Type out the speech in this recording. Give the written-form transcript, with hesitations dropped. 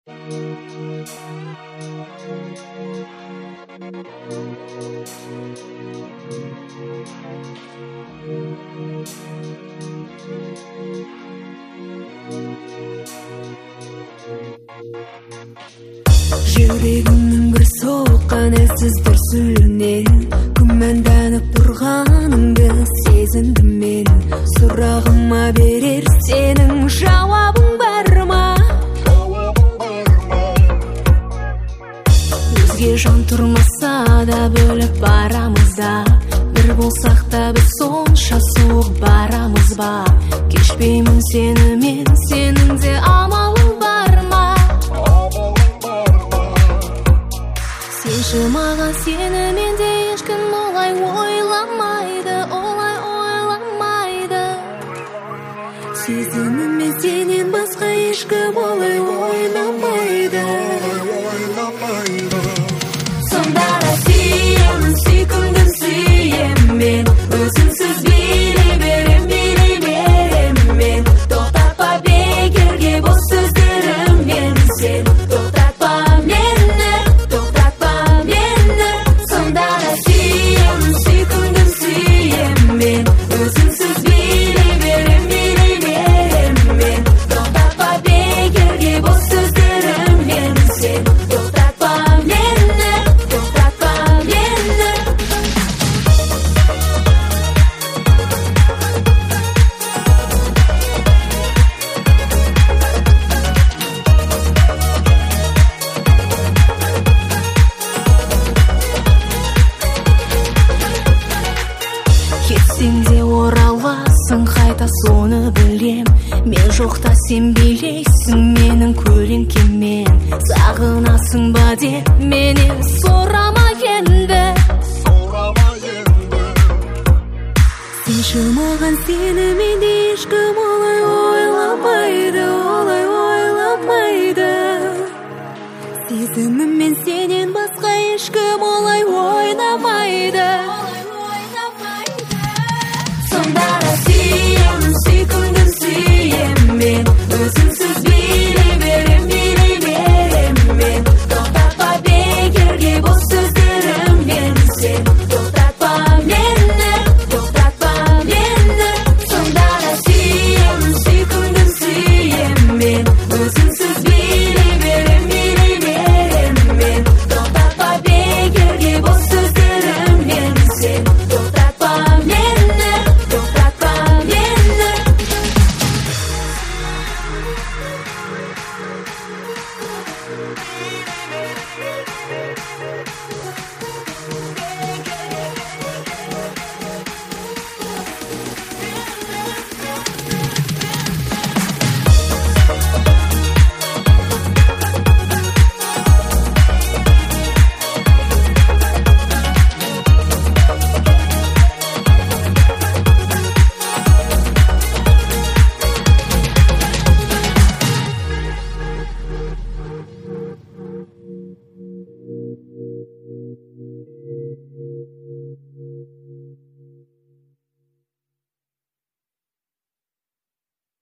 Жүрегімнің бір соққан әлсіз дүрсілінен күмәнданып тұрғаныңды сезіндім мен. Сұрағыма берер сенің жауабың бар ма? Өзге жан тұрмаса да бөліп барамыз да, бір болсақ та біз сонша суық барамыз ба? Кешпеймін сені мен, сенің де амалың бар ма? Сенші маған сені менде ешкім олай ойламайды, олай ойламайды. Сезімімен сенен басқа ешкім олай ойламайды. Сонда да сүйемін, сүйкімдім сүйемін мен, өзіңсіз билей берем мен. Тоқтатпа бекерге бос сөздеріммен сен, тоқтатпа мені. Сонда да сүйемін, сүйкімдім сүйемін мен, өзіңсіз билей берем мен. Тоқтатпа бекерге бос сөздеріммен сен, тоқтатпа мені. Кетсең де ораласың, қайта соны білем. Мен жоқта сен билейсің менің көлеңкеммен. Сағынасың ба деп менен сұрама енді. Сенші маған сені менде ешкім олай ойламайды, олай ойламайды. Сезіміммен сені